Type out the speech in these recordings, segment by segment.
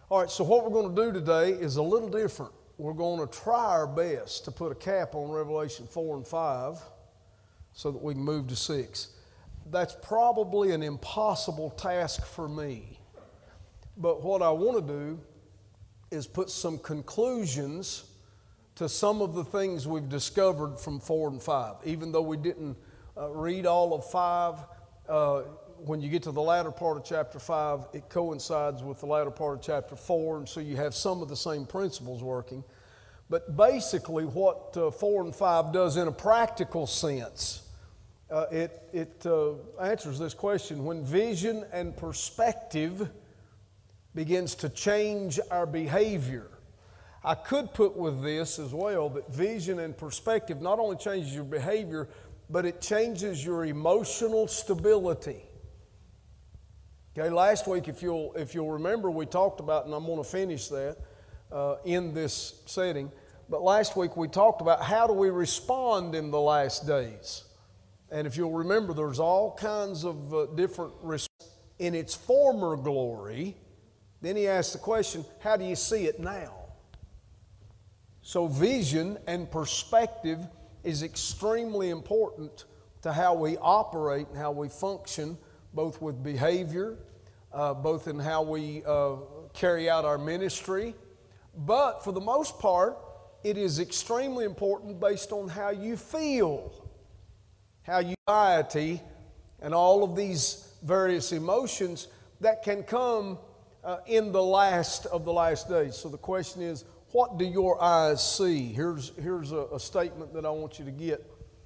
All right, so what we're going to do today is a little different. We're going to try our best to put a cap on Revelation 4 and 5 so that we can move to 6. That's probably an impossible task for me. But what I want to do is put some conclusions to some of the things we've discovered from 4 and 5. Even though we didn't read all of 5, when you get to the latter part of chapter 5, it coincides with the latter part of chapter 4, and so you have some of the same principles working. But basically what 4 and 5 does in a practical sense, it answers this question. When vision and perspective begins to change our behavior, I could put with this as well that vision and perspective not only changes your behavior, but it changes your emotional stability. Okay, last week, if you'll remember, we talked about, and I'm going to finish that in this setting, but last week we talked about how do we respond in the last days. And if you'll remember, there's all kinds of different responses. In its former glory, then he asked the question, how do you see it now? So vision and perspective is extremely important to how we operate and how we function, both with behavior, both in how we carry out our ministry. But for the most part, it is extremely important based on how you feel, how you anxiety, and all of these various emotions that can come in the last of the last days. So the question is, what do your eyes see? Here's a statement that I want you to get.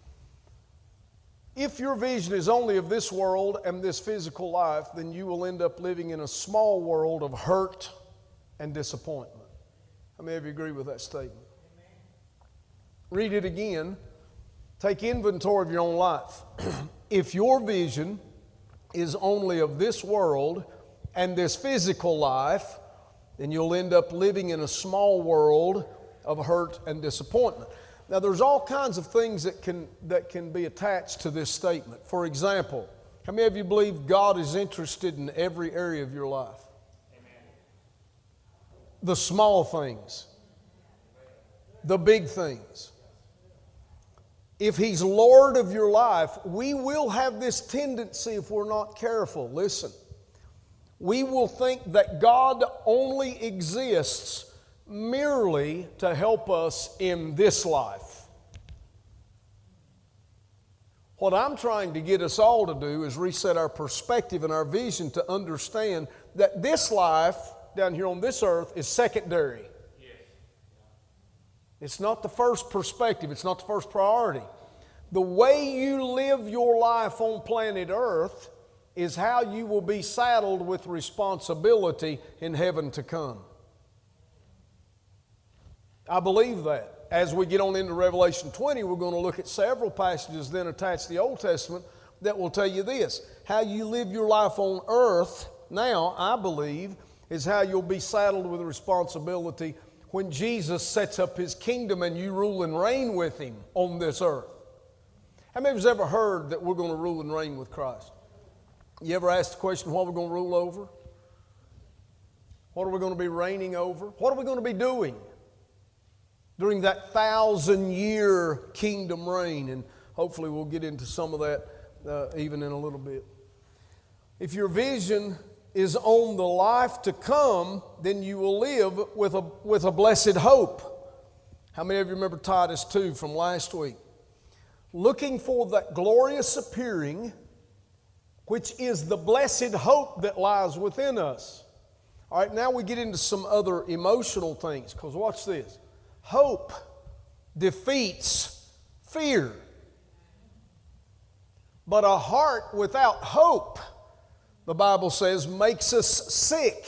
If your vision is only of this world and this physical life, then you will end up living in a small world of hurt and disappointment. How many of you agree with that statement? Amen. Read it again. Take inventory of your own life. If your vision is only of this world and this physical life, then you'll end up living in a small world of hurt and disappointment. Now, there's all kinds of things that can be attached to this statement. For example, how many of you believe God is interested in every area of your life? Amen. The small things, the big things. If He's Lord of your life, we will have this tendency, if we're not careful, listen, we will think that God only exists merely to help us in this life. What I'm trying to get us all to do is reset our perspective and our vision to understand that this life down here on this earth is secondary. Yes. It's not the first perspective. It's not the first priority. The way you live your life on planet Earth is how you will be saddled with responsibility in heaven to come. I believe that. As we get on into Revelation 20, we're going to look at several passages then attached to the Old Testament that will tell you this. How you live your life on earth now, I believe, is how you'll be saddled with responsibility when Jesus sets up His kingdom and you rule and reign with Him on this earth. How many of you have ever heard that we're going to rule and reign with Christ? You ever asked the question, what are we going to rule over? What are we going to be reigning over? What are we going to be doing during that 1,000-year kingdom reign? And hopefully we'll get into some of that even in a little bit. If your vision is on the life to come, then you will live with a blessed hope. How many of you remember Titus 2 from last week? Looking for that glorious appearing, which is the blessed hope that lies within us. All right, now we get into some other emotional things, because watch this. Hope defeats fear. But a heart without hope, the Bible says, makes us sick.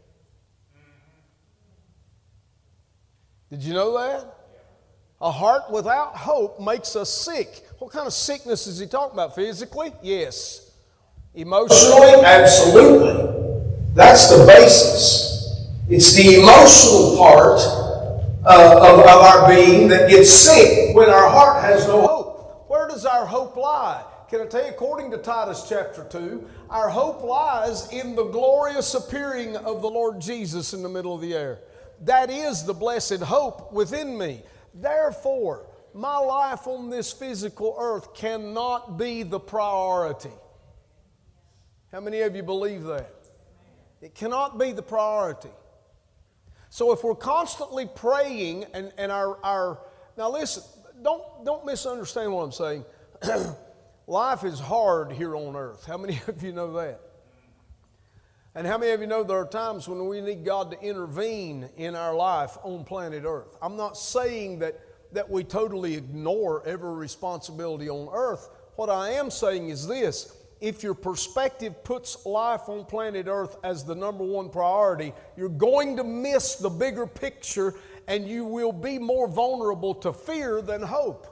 Did you know that? A heart without hope makes us sick. What kind of sickness is he talking about? Physically? Yes. Emotionally? Absolutely. That's the basis. It's the emotional part of our being that gets sick when our heart has no hope. Where does our hope lie? Can I tell you, according to Titus chapter 2, our hope lies in the glorious appearing of the Lord Jesus in the middle of the air. That is the blessed hope within me. Therefore, my life on this physical earth cannot be the priority. How many of you believe that? It cannot be the priority. So if we're constantly praying and our now listen, don't misunderstand what I'm saying. Life is hard here on earth. How many of you know that? And how many of you know there are times when we need God to intervene in our life on planet earth? I'm not saying that we totally ignore every responsibility on earth. What I am saying is this: if your perspective puts life on planet earth as the number one priority, you're going to miss the bigger picture, and you will be more vulnerable to fear than hope.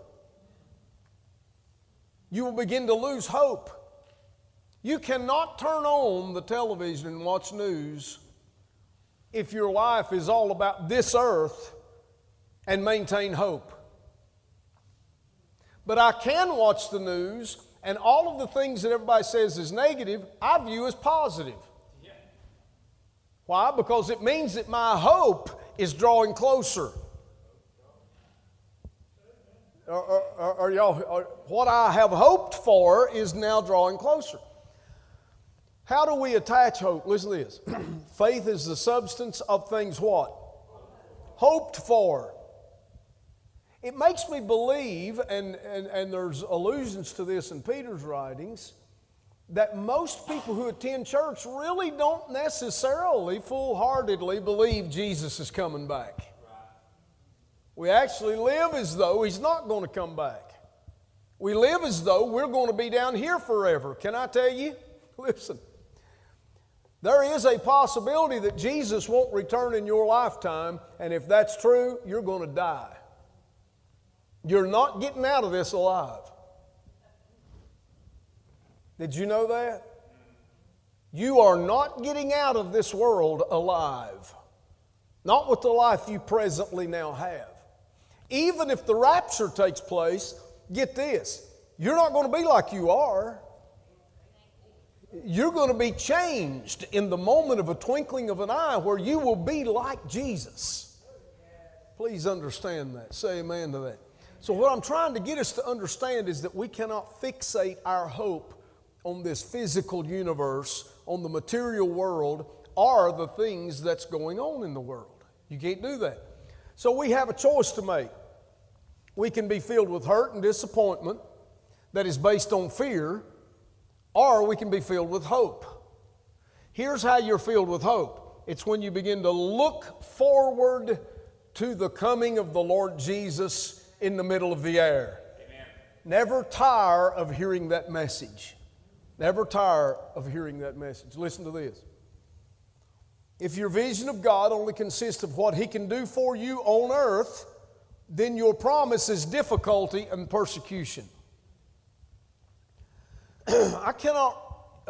You will begin to lose hope. You cannot turn on the television and watch news if your life is all about this earth and maintain hope. But I can watch the news, and all of the things that everybody says is negative, I view as positive. Why? Because it means that my hope is drawing closer. What I have hoped for is now drawing closer. How do we attach hope? Listen to this. Faith is the substance of things what? Hoped for. It makes me believe, and there's allusions to this in Peter's writings, that most people who attend church really don't necessarily full-heartedly believe Jesus is coming back. We actually live as though He's not going to come back. We live as though we're going to be down here forever. Can I tell you? Listen. There is a possibility that Jesus won't return in your lifetime, and if that's true, you're going to die. You're not getting out of this alive. Did you know that? You are not getting out of this world alive. Not with the life you presently now have. Even if the rapture takes place, get this, you're not going to be like you are. You're going to be changed in the moment of a twinkling of an eye, where you will be like Jesus. Please understand that. Say amen to that. So what I'm trying to get us to understand is that we cannot fixate our hope on this physical universe, on the material world, or the things that's going on in the world. You can't do that. So we have a choice to make. We can be filled with hurt and disappointment that is based on fear, or we can be filled with hope. Here's how you're filled with hope. It's when you begin to look forward to the coming of the Lord Jesus in the middle of the air. Amen. Never tire of hearing that message. Never tire of hearing that message. Listen to this. If your vision of God only consists of what He can do for you on earth, then your promise is difficulty and persecution. I cannot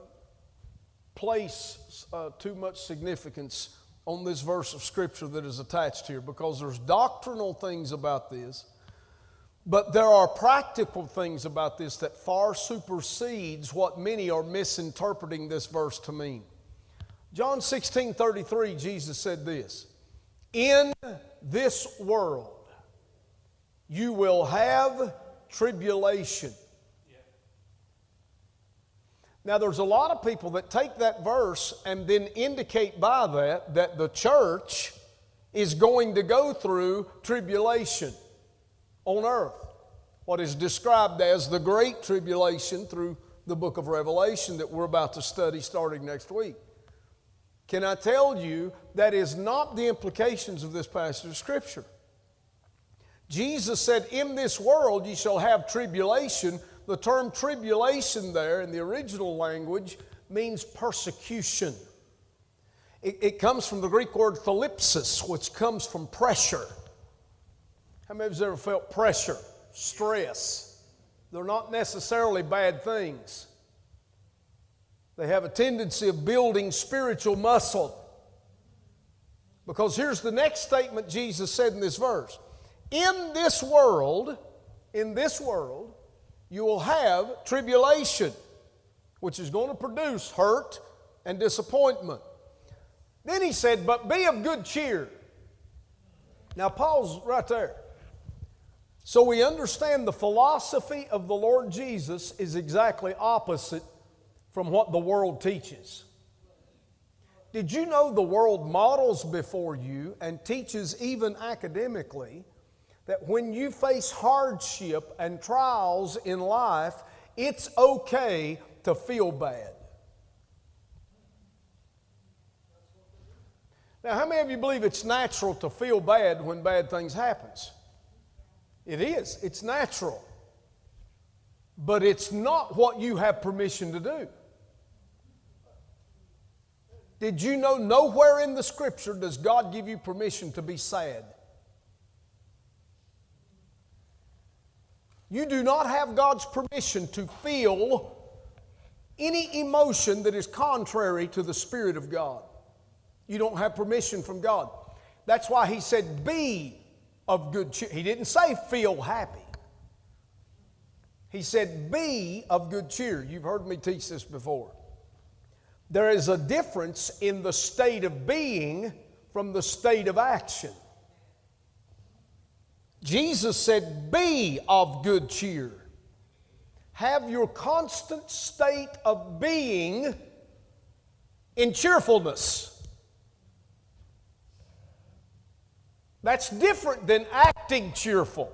place too much significance on this verse of Scripture that is attached here, because there's doctrinal things about this, but there are practical things about this that far supersedes what many are misinterpreting this verse to mean. John 16:33, Jesus said this: "In this world you will have tribulation." Now, there's a lot of people that take that verse and then indicate by that the church is going to go through tribulation on earth, what is described as the Great Tribulation through the book of Revelation that we're about to study starting next week. Can I tell you that is not the implications of this passage of Scripture? Jesus said, "In this world ye shall have tribulation." The term tribulation there in the original language means persecution. It comes from the Greek word thalipsis, which comes from pressure. How many of you have ever felt pressure, stress? They're not necessarily bad things. They have a tendency of building spiritual muscle. Because here's the next statement Jesus said in this verse: "In this world, you will have tribulation, which is going to produce hurt and disappointment. Then he said, but be of good cheer. Now pause right there. So we understand the philosophy of the Lord Jesus is exactly opposite from what the world teaches. Did you know the world models before you and teaches even academically that when you face hardship and trials in life, it's okay to feel bad? Now, how many of you believe it's natural to feel bad when bad things happen? It is. It's natural. But it's not what you have permission to do. Did you know nowhere in the Scripture does God give you permission to be sad? You do not have God's permission to feel any emotion that is contrary to the Spirit of God. You don't have permission from God. That's why He said, be of good cheer. He didn't say feel happy. He said, be of good cheer. You've heard me teach this before. There is a difference in the state of being from the state of action. Jesus said, be of good cheer. Have your constant state of being in cheerfulness. That's different than acting cheerful.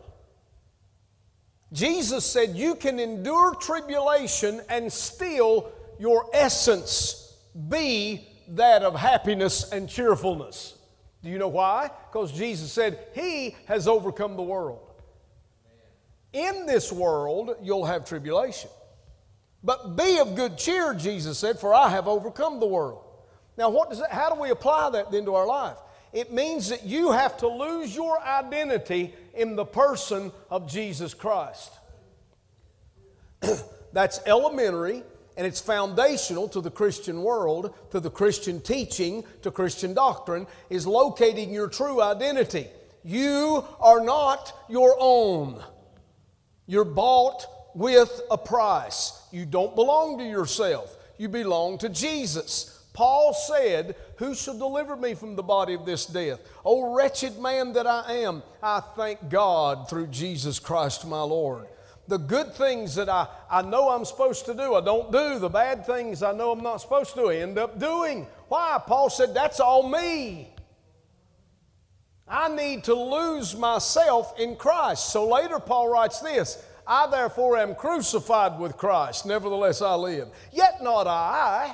Jesus said you can endure tribulation and still your essence be that of happiness and cheerfulness. Do you know why? Because Jesus said He has overcome the world. In this world you'll have tribulation. But be of good cheer, Jesus said, for I have overcome the world. Now how do we apply that then to our life? It means that you have to lose your identity in the person of Jesus Christ. That's elementary, and it's foundational to the Christian world, to the Christian teaching, to Christian doctrine, is locating your true identity. You are not your own. You're bought with a price. You don't belong to yourself. You belong to Jesus. Paul said, who shall deliver me from the body of this death? O wretched man that I am, I thank God through Jesus Christ my Lord. The good things that I know I'm supposed to do, I don't do. The bad things I know I'm not supposed to do, I end up doing. Why? Paul said, that's all me. I need to lose myself in Christ. So later Paul writes this, I therefore am crucified with Christ, nevertheless I live. Yet not I,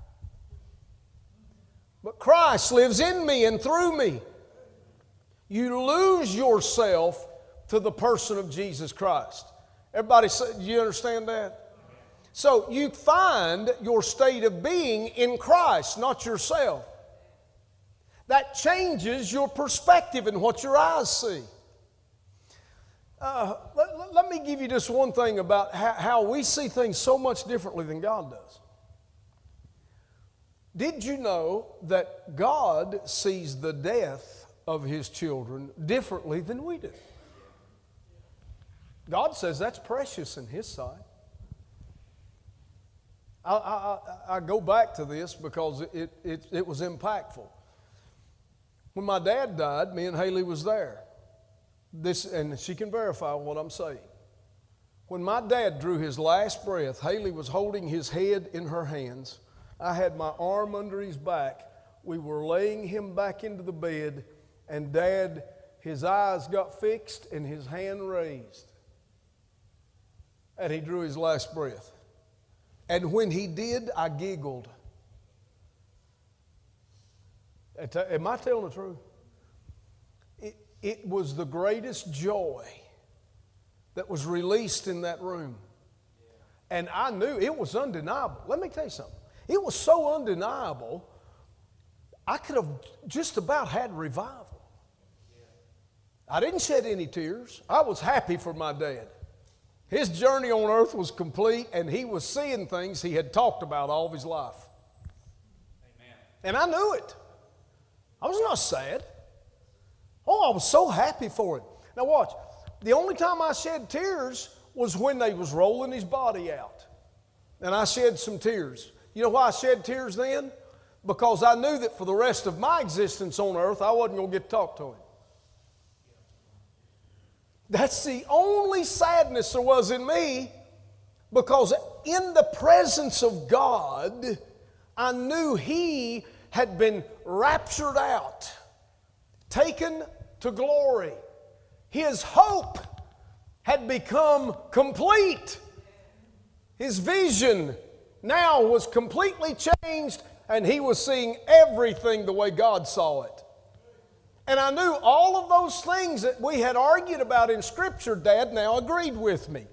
but Christ lives in me and through me. You lose yourself to the person of Jesus Christ. Everybody say, do you understand that? So you find your state of being in Christ, not yourself. That changes your perspective and what your eyes see. Let me give you just one thing about how we see things so much differently than God does. Did you know that God sees the death of His children differently than we do? God says that's precious in His sight. I go back to this because it was impactful. When my dad died, me and Haley was there. And she can verify what I'm saying. When my dad drew his last breath, Haley was holding his head in her hands. I had my arm under his back. We were laying him back into the bed, and Dad, his eyes got fixed and his hand raised. And he drew his last breath. And when he did, I giggled. Am I telling the truth? It was the greatest joy that was released in that room. And I knew it was undeniable. Let me tell you something. It was so undeniable, I could have just about had revival. I didn't shed any tears. I was happy for my dad. His journey on earth was complete, and he was seeing things he had talked about all of his life. Amen. And I knew it. I was not sad. Oh, I was so happy for it. Now watch. The only time I shed tears was when they was rolling his body out. And I shed some tears. You know why I shed tears then? Because I knew that for the rest of my existence on earth, I wasn't going to get to talk to him. That's the only sadness there was in me, because in the presence of God, I knew he had been raptured out, taken to glory. His hope had become complete. His vision now was completely changed, and he was seeing everything the way God saw it. And I knew all of those things that we had argued about in Scripture, Dad now agreed with me.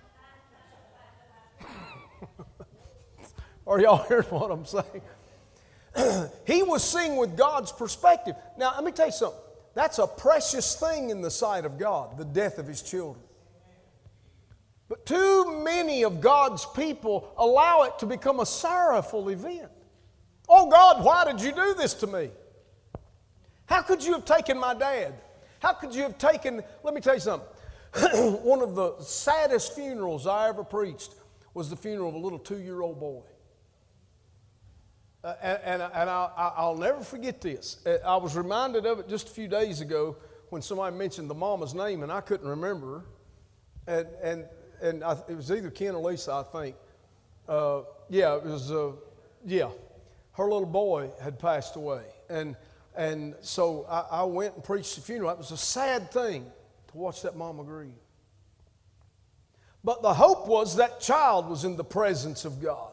Are y'all hearing what I'm saying? He was seeing with God's perspective. Now, let me tell you something. That's a precious thing in the sight of God, the death of His children. But too many of God's people allow it to become a sorrowful event. Oh God, why did you do this to me? How could you have taken my dad? How could you have taken, let me tell you something. One of the saddest funerals I ever preached was the funeral of a little 2-year-old boy. I'll never forget this. I was reminded of it just a few days ago when somebody mentioned the mama's name and I couldn't remember her. It was either Ken or Lisa, I think. Her little boy had passed away. And so I went and preached the funeral. It was a sad thing to watch that mama grieve. But the hope was that child was in the presence of God.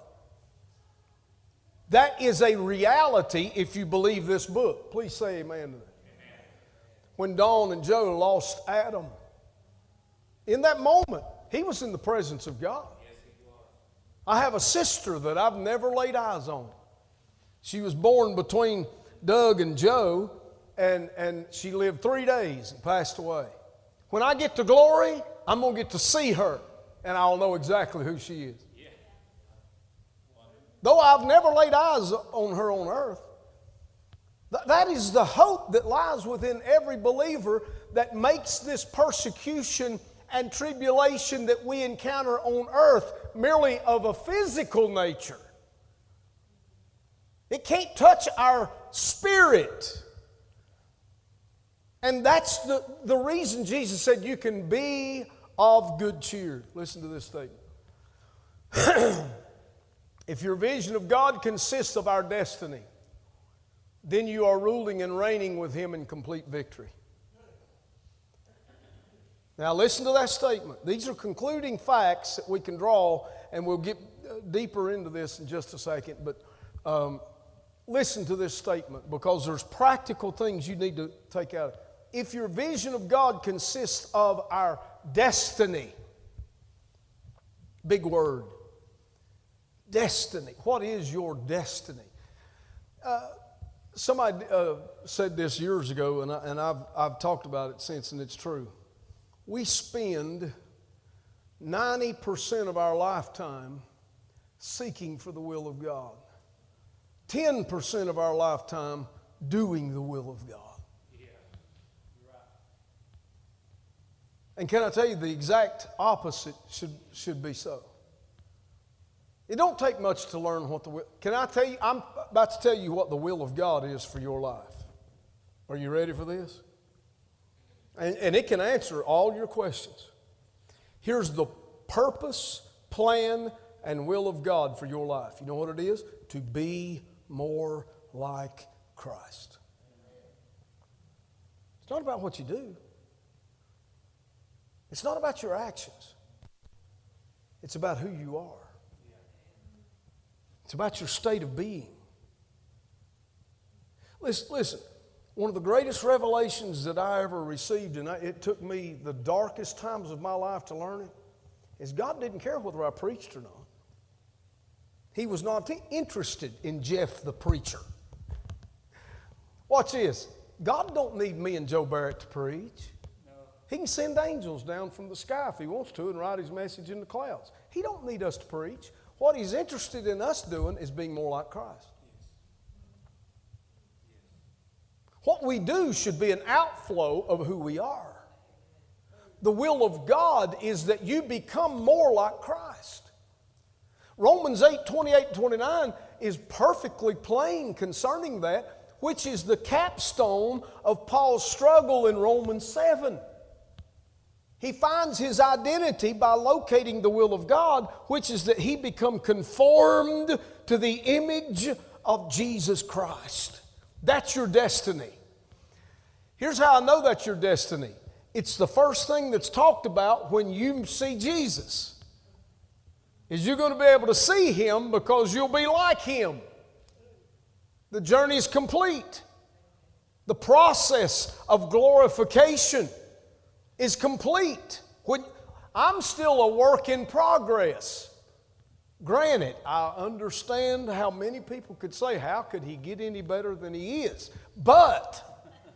That is a reality if you believe this book. Please say amen to that. Amen. When Dawn and Joe lost Adam, in that moment, he was in the presence of God. Yes, he was. I have a sister that I've never laid eyes on. She was born between Doug and Joe, and she lived 3 days and passed away. When I get to glory, I'm going to get to see her, and I'll know exactly who she is. Yeah. Though I've never laid eyes on her on earth, that is the hope that lies within every believer that makes this persecution and tribulation that we encounter on earth merely of a physical nature. It can't touch our spirit. And that's the reason Jesus said you can be of good cheer. Listen to this statement. If your vision of God consists of our destiny, then you are ruling and reigning with Him in complete victory. Now listen to that statement. These are concluding facts that we can draw, and we'll get deeper into this in just a second. But listen to this statement, because there's practical things you need to take out. If your vision of God consists of our destiny, big word, destiny. What is your destiny? Somebody said this years ago, and I've talked about it since, and it's true. We spend 90% of our lifetime seeking for the will of God. 10% of our lifetime doing the will of God. Yeah, you're right. And can I tell you, the exact opposite should be so. It don't take much to learn what the will. Can I tell you? I'm about to tell you what the will of God is for your life. Are you ready for this? And it can answer all your questions. Here's the purpose, plan, and will of God for your life. You know what it is? To be more like Christ. It's not about what you do. It's not about your actions. It's about who you are. It's about your state of being. Listen, one of the greatest revelations that I ever received, and it took me the darkest times of my life to learn it, is God didn't care whether I preached or not. He was not interested in Jeff the preacher. Watch this. God don't need me and Joe Barrett to preach. No. He can send angels down from the sky if He wants to and write His message in the clouds. He don't need us to preach. What He's interested in us doing is being more like Christ. What we do should be an outflow of who we are. The will of God is that you become more like Christ. Romans 8, 28 and 29 is perfectly plain concerning that, which is the capstone of Paul's struggle in Romans 7. He finds his identity by locating the will of God, which is that he become conformed to the image of Jesus Christ. That's your destiny. Here's how I know that's your destiny. It's the first thing that's talked about when you see Jesus. Is you're going to be able to see Him because you'll be like Him. The journey is complete. The process of glorification is complete. I'm still a work in progress. Granted, I understand how many people could say, how could he get any better than he is? But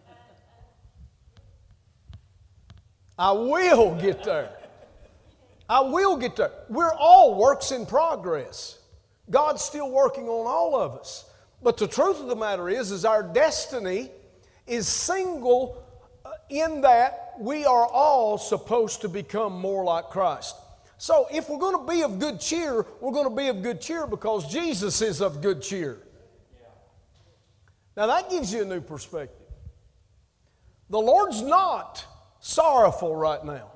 I will get there. I will get there. We're all works in progress. God's still working on all of us. But the truth of the matter is our destiny is single in that we are all supposed to become more like Christ. So if we're going to be of good cheer, we're going to be of good cheer because Jesus is of good cheer. Now that gives you a new perspective. The Lord's not sorrowful right now.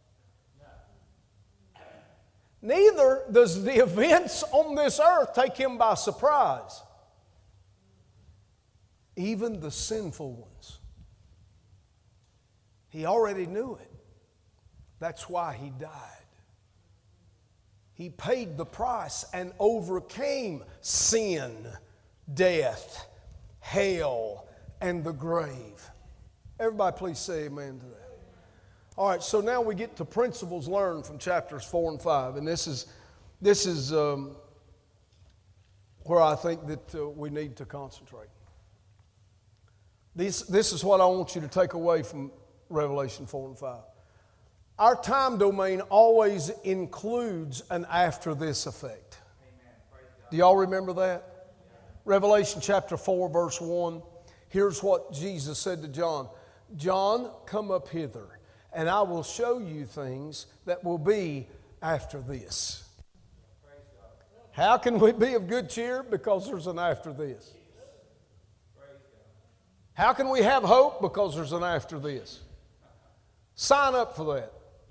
Neither does the events on this earth take Him by surprise. Even the sinful ones. He already knew it. That's why He died. He paid the price and overcame sin, death, hell, and the grave. Everybody please say amen to that. All right, so now we get to principles learned from chapters 4 and 5. And this is where I think that we need to concentrate. This is what I want you to take away from Revelation 4 and 5. Our time domain always includes an after this effect. Do y'all remember that? Revelation chapter 4 verse 1. Here's what Jesus said to John. John, come up hither, and I will show you things that will be after this. How can we be of good cheer? Because there's an after this. How can we have hope? Because there's an after this. Sign up for that.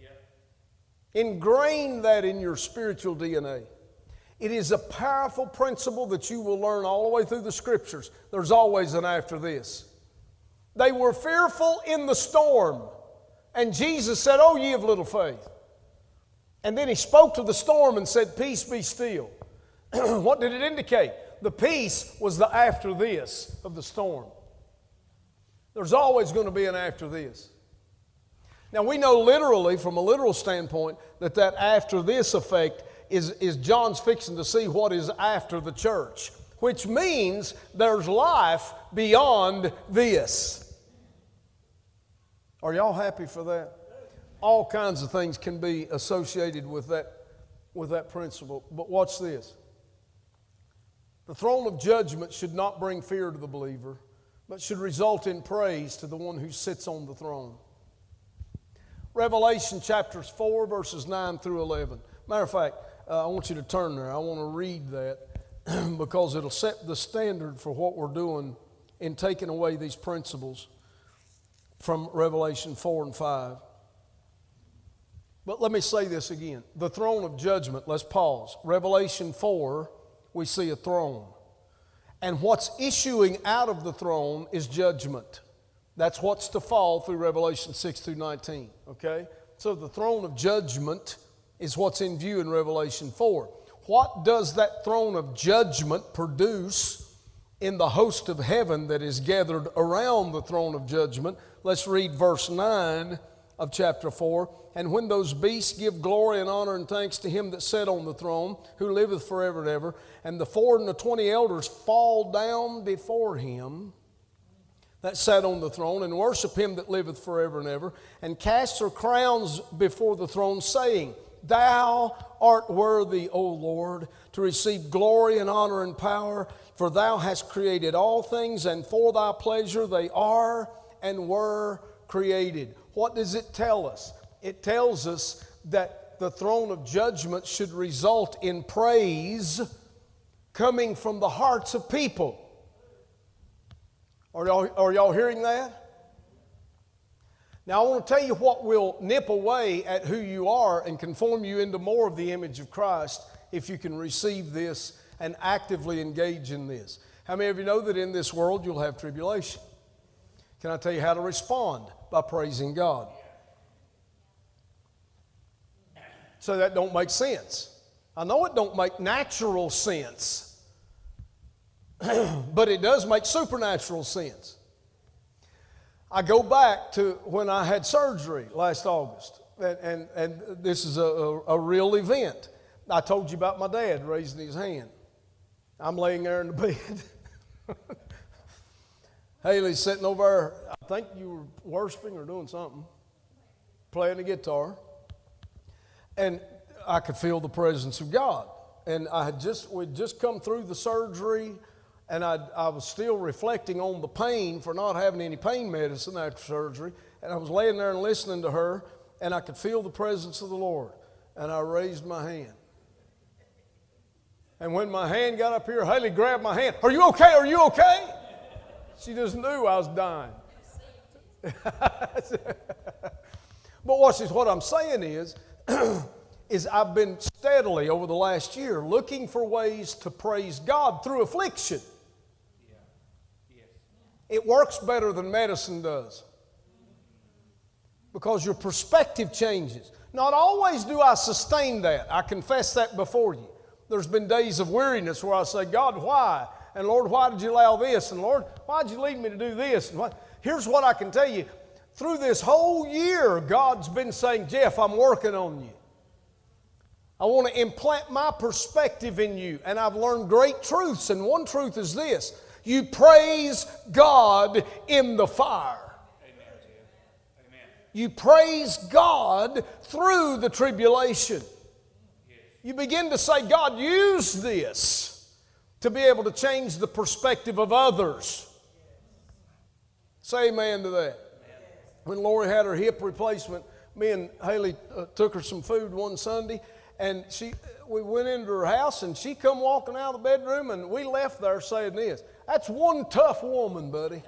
Ingrain that in your spiritual DNA. It is a powerful principle that you will learn all the way through the Scriptures. There's always an after this. They were fearful in the storm. And Jesus said, "Oh, ye of little faith." And then He spoke to the storm and said, "Peace, be still." What did it indicate? The peace was the after this of the storm. There's always going to be an after this. Now we know literally, from a literal standpoint, that after this effect is John's fixing to see what is after the church, which means there's life beyond this. Are y'all happy for that? All kinds of things can be associated with that principle. But watch this. The throne of judgment should not bring fear to the believer, but should result in praise to the one who sits on the throne. Revelation chapters 4, verses 9 through 11. Matter of fact, I want you to turn there. I want to read that because it'll set the standard for what we're doing in taking away these principles from Revelation 4 and 5. But let me say this again. The throne of judgment, let's pause. Revelation 4, we see a throne. And what's issuing out of the throne is judgment. That's what's to fall through Revelation 6 through 19, okay? So the throne of judgment is what's in view in Revelation 4. What does that throne of judgment produce in the host of heaven that is gathered around the throne of judgment? Let's read verse 9 of chapter 4. And when those beasts give glory and honor and thanks to Him that sat on the throne, who liveth forever and ever, and the 24 and the 20 elders fall down before Him that sat on the throne, and worship Him that liveth forever and ever, and cast their crowns before the throne, saying, Thou art worthy, O Lord, to receive glory and honor and power, for Thou hast created all things, and for Thy pleasure they are and were created. What does it tell us? it tells us that the throne of judgment should result in praise coming from the hearts of people. Are y'all hearing that? Now, I want to tell you what will nip away at who you are and conform you into more of the image of Christ if you can receive this and actively engage in this. How many of you know that in this world you'll have tribulation? Can I tell you how to respond? By praising God. So that don't make sense. I know it don't make natural sense, but it does make supernatural sense. I go back to when I had surgery last August, and this is a real event. I told you about my dad raising his hand. I'm laying there in the bed. Haley's sitting over there. I think you were worshiping or doing something, playing the guitar. And I could feel the presence of God. And we'd just come through the surgery, and I was still reflecting on the pain for not having any pain medicine after surgery. And I was laying there and listening to her, and I could feel the presence of the Lord. And I raised my hand. And when my hand got up here, Haley grabbed my hand. Are you okay? Are you okay? She just knew I was dying. But watch this. What I'm saying is I've been steadily over the last year looking for ways to praise God through affliction. It works better than medicine does because your perspective changes. Not always do I sustain that. I confess that before you. There's been days of weariness where I say, God, why? And Lord, why did you allow this? And Lord, why did you lead me to do this? And here's what I can tell you. Through this whole year, God's been saying, Jeff, I'm working on you. I want to implant my perspective in you. And I've learned great truths. And one truth is this. You praise God in the fire. Amen. You praise God through the tribulation. You begin to say, God, use this to be able to change the perspective of others. Say amen to that. When Lori had her hip replacement, me and Haley took her some food one Sunday, and we went into her house, and she come walking out of the bedroom, and we left there saying this, that's one tough woman, buddy.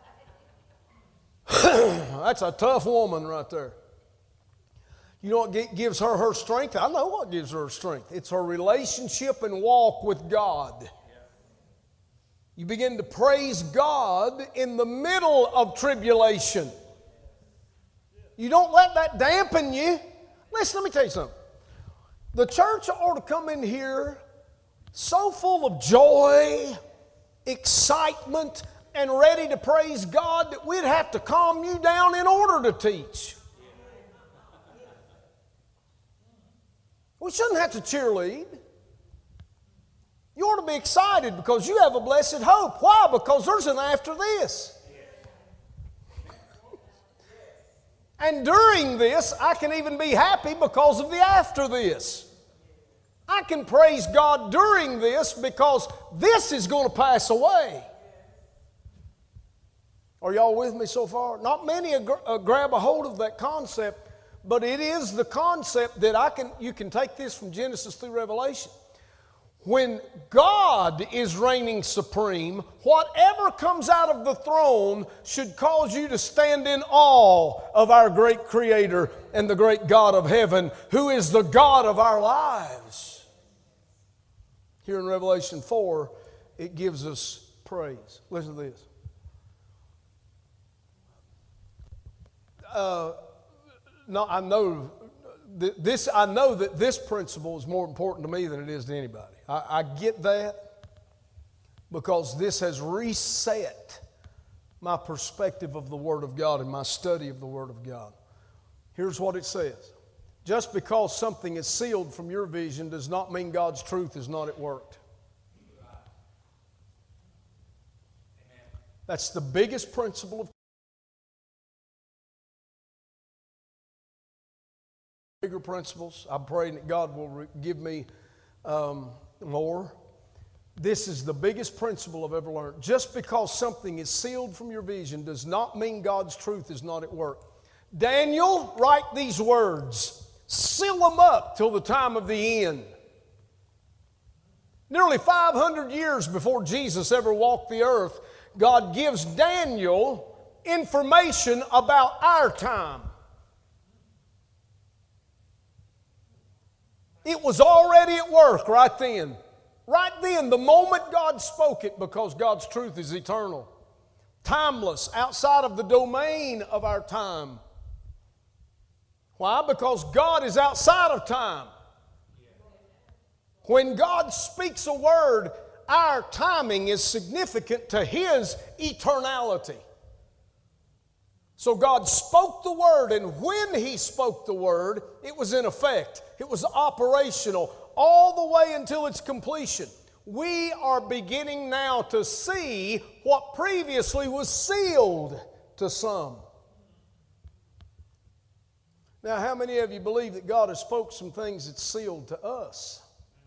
That's a tough woman right there. You know what gives her her strength? I know what gives her her strength. It's her relationship and walk with God. You begin to praise God in the middle of tribulation. You don't let that dampen you. Listen, let me tell you something. The church ought to come in here so full of joy, excitement, and ready to praise God that we'd have to calm you down in order to teach. We shouldn't have to cheerlead. You ought to be excited because you have a blessed hope. Why? Because there's an after this. And during this, I can even be happy because of the after this. I can praise God during this because this is going to pass away. Are y'all with me so far? Not many grab a hold of that concept. But it is the concept that you can take this from Genesis through Revelation. When God is reigning supreme, whatever comes out of the throne should cause you to stand in awe of our great Creator and the great God of heaven, who is the God of our lives. Here in Revelation 4, it gives us praise. Listen to this. I know that this principle is more important to me than it is to anybody. I get that because this has reset my perspective of the Word of God and my study of the Word of God. Here's what it says. Just because something is sealed from your vision does not mean God's truth is not at work. That's the biggest principle of bigger principles. I'm praying that God will give me more. This is the biggest principle I've ever learned. Just because something is sealed from your vision does not mean God's truth is not at work. Daniel, write these words. Seal them up till the time of the end. Nearly 500 years before Jesus ever walked the earth, God gives Daniel information about our time. It was already at work right then. Right then, the moment God spoke it, because God's truth is eternal, timeless, outside of the domain of our time. Why? Because God is outside of time. When God speaks a word, our timing is significant to His eternality. So God spoke the word, and when He spoke the word, it was in effect. It was operational all the way until its completion. We are beginning now to see what previously was sealed to some. Now, how many of you believe that God has spoke some things that's sealed to us?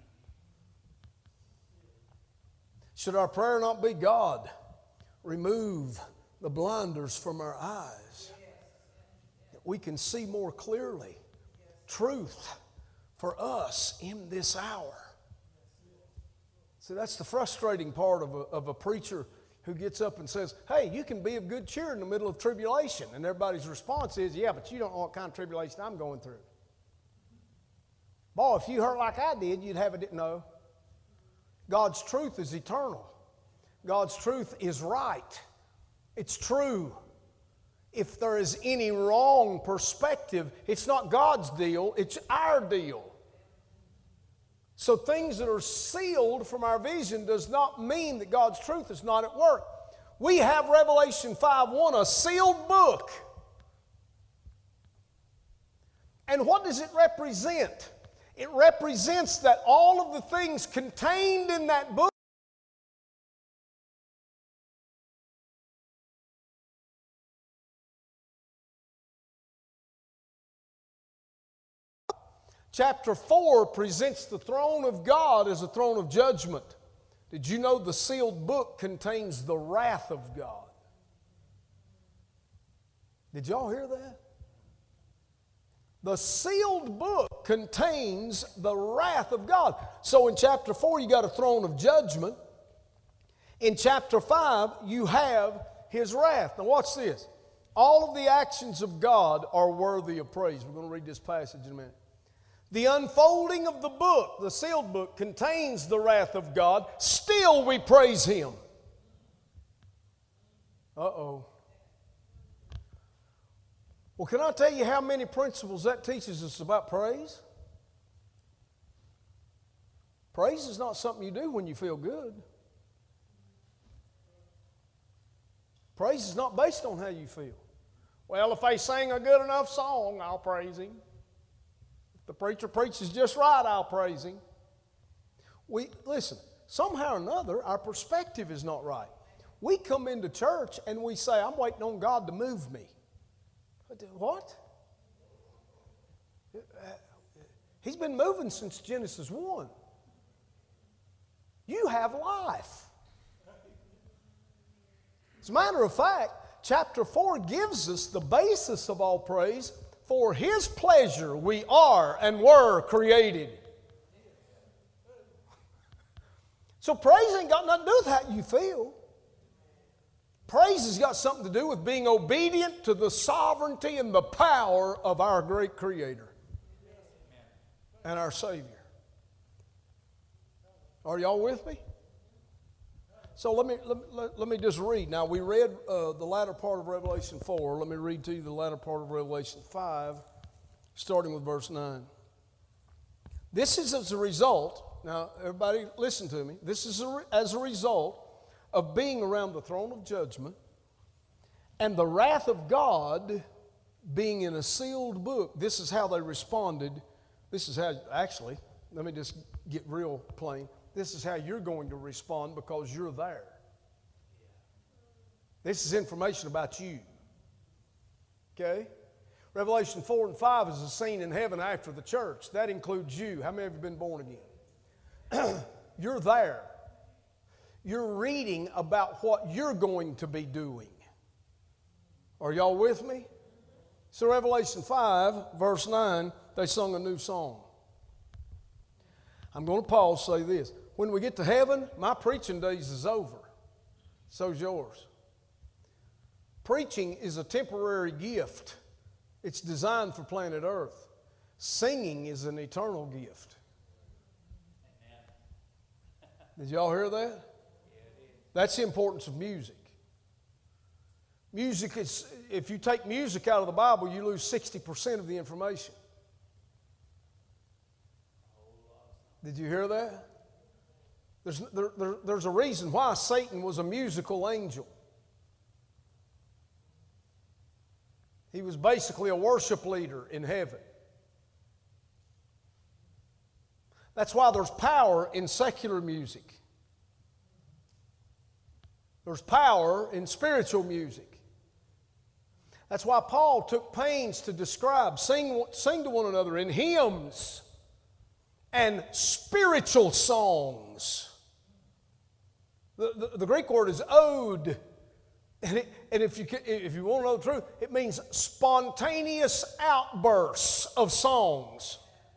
Should our prayer not be, God, remove the blinders from our eyes, that we can see more clearly truth for us in this hour? See, that's the frustrating part of a preacher who gets up and says, hey, you can be of good cheer in the middle of tribulation. And everybody's response is, yeah, but you don't know what kind of tribulation I'm going through. Boy, if you hurt like I did, you'd have it. No. God's truth is eternal. God's truth is right. It's true. If there is any wrong perspective, it's not God's deal, it's our deal. So things that are sealed from our vision does not mean that God's truth is not at work. We have Revelation 5:1, a sealed book. And what does it represent? It represents that all of the things contained in that book Chapter 4 presents the throne of God as a throne of judgment. Did you know the sealed book contains the wrath of God? Did y'all hear that? The sealed book contains the wrath of God. So in chapter 4 you got a throne of judgment. In chapter 5 you have His wrath. Now watch this. All of the actions of God are worthy of praise. We're going to read this passage in a minute. The unfolding of the book, the sealed book, contains the wrath of God. Still we praise Him. Uh-oh. Well, can I tell you how many principles that teaches us about praise? Praise is not something you do when you feel good. Praise is not based on how you feel. Well, if they sing a good enough song, I'll praise Him. The preacher preaches just right, I'll praise him. Listen, somehow or another, our perspective is not right. We come into church and we say, I'm waiting on God to move me. What? He's been moving since Genesis 1. You have life. As a matter of fact, chapter 4 gives us the basis of all praise. For His pleasure we are and were created. So praise ain't got nothing to do with how you feel. Praise has got something to do with being obedient to the sovereignty and the power of our great Creator and our Savior. Are y'all with me? So let me just read. Now, we read the latter part of Revelation 4. Let me read to you the latter part of Revelation 5, starting with verse 9. This is as a result, now everybody listen to me, this is as a result of being around the throne of judgment and the wrath of God being in a sealed book. This is how they responded. This is how, actually, let me just get real plain. This is how you're going to respond because you're there. This is information about you. Okay? Revelation 4 and 5 is a scene in heaven after the church. That includes you. How many of you have been born again? You're there. You're reading about what you're going to be doing. Are y'all with me? So Revelation 5, verse 9, they sung a new song. I'm going to pause, say this. When we get to heaven, my preaching days is over. So's yours. Preaching is a temporary gift. It's designed for planet Earth. Singing is an eternal gift. Did y'all hear that? That's the importance of music. Music is, if you take music out of the Bible, you lose 60% of the information. Did you hear that? There's a reason why Satan was a musical angel. He was basically a worship leader in heaven. That's why there's power in secular music. There's power in spiritual music. That's why Paul took pains to describe, sing to one another in hymns and spiritual songs. The Greek word is ode. And if you want to know the truth, it means spontaneous outbursts of songs.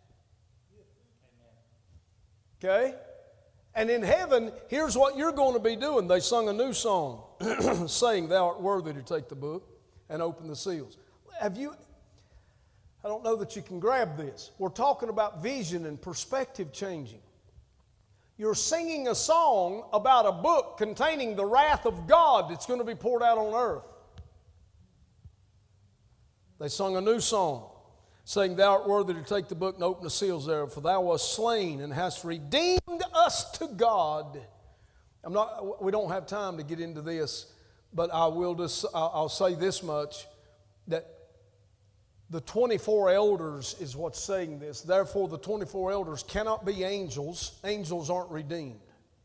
Okay? And in heaven, here's what you're going to be doing. They sung a new song, saying, "Thou art worthy to take the book and open the seals." I don't know that you can grab this. We're talking about vision and perspective changing. You're singing a song about a book containing the wrath of God that's going to be poured out on earth. They sung a new song, saying, "Thou art worthy to take the book and open the seals thereof, for thou wast slain and hast redeemed us to God." We don't have time to get into this, but I'll say this much, that the 24 elders is what's saying this. Therefore, the 24 elders cannot be angels. Angels aren't redeemed.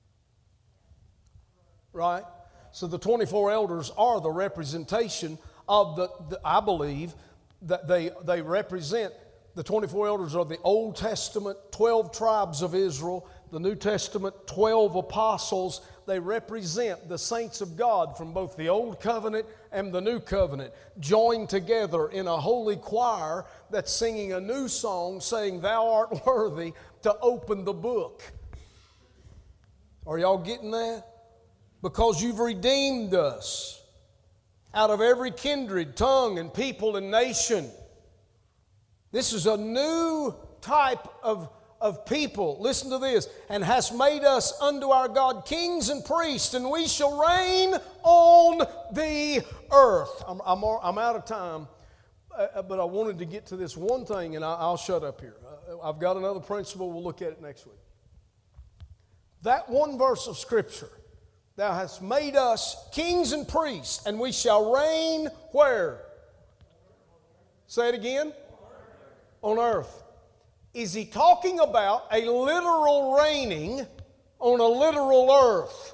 Right? So the 24 elders are the representation of I believe that they represent, the 24 elders are the Old Testament 12 tribes of Israel, the New Testament 12 apostles. They represent the saints of God from both the Old Covenant and the New Covenant, joined together in a holy choir that's singing a new song saying, "Thou art worthy to open the book." Are y'all getting that? Because you've redeemed us out of every kindred, tongue, and people and nation. This is a new type of people. Listen to this. "And hast made us unto our God kings and priests, and we shall reign on the earth." I'm out of time, but I wanted to get to this one thing, and I'll shut up here. I've got another principle. We'll look at it next week. That one verse of Scripture, "Thou hast made us kings and priests, and we shall reign" where? Say it again. On earth. Is he talking about a literal reigning on a literal earth?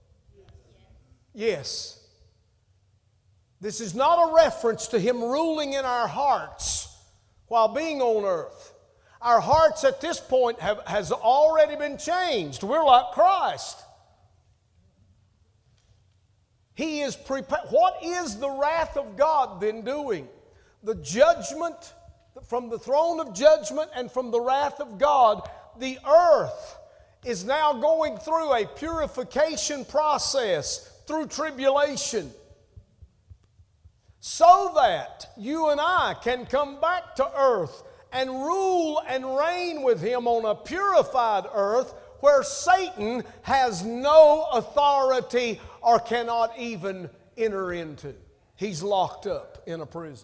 Yes. This is not a reference to him ruling in our hearts while being on earth. Our hearts at this point has already been changed. We're like Christ. He is prepared. What is the wrath of God then doing? The judgment from the throne of judgment and from the wrath of God, the earth is now going through a purification process through tribulation, so that you and I can come back to earth and rule and reign with Him on a purified earth where Satan has no authority or cannot even enter into. He's locked up in a prison.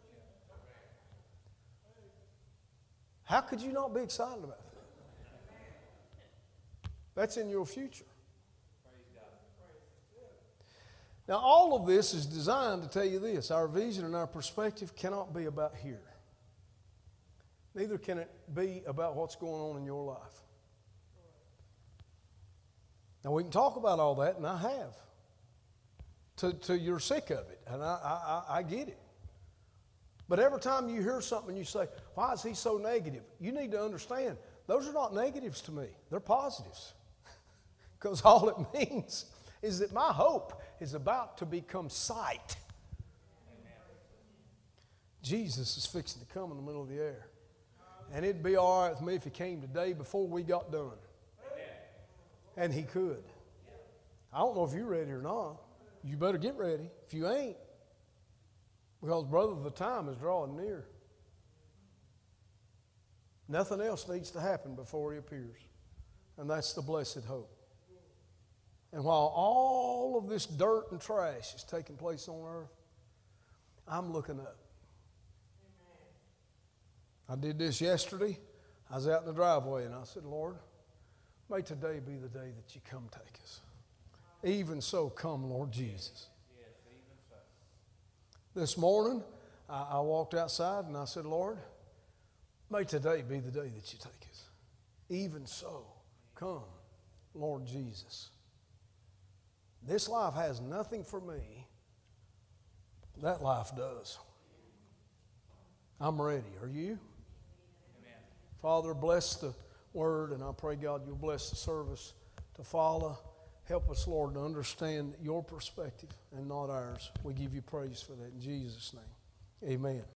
How could you not be excited about that? That's in your future. Now, all of this is designed to tell you this. Our vision and our perspective cannot be about here. Neither can it be about what's going on in your life. Now, we can talk about all that, and I have. Till you're sick of it, and I get it. But every time you hear something, you say, "Why is he so negative?" You need to understand, those are not negatives to me. They're positives. Because all it means is that my hope is about to become sight. Jesus is fixing to come in the middle of the air. And it'd be all right with me if he came today before we got done. And he could. I don't know if you're ready or not. You better get ready if you ain't. Because, brother, the time is drawing near. Nothing else needs to happen before he appears. And that's the blessed hope. And while all of this dirt and trash is taking place on earth, I'm looking up. I did this yesterday. I was out in the driveway and I said, Lord, may today be the day that you come take us. Even so, come, Lord Jesus. Yes, even so. This morning, I walked outside and I said, Lord, may today be the day that you take us. Even so, come, Lord Jesus. This life has nothing for me. That life does. I'm ready. Are you? Amen. Father, bless the word, and I pray, God, you'll bless the service to follow. Help us, Lord, to understand your perspective and not ours. We give you praise for that in Jesus' name. Amen.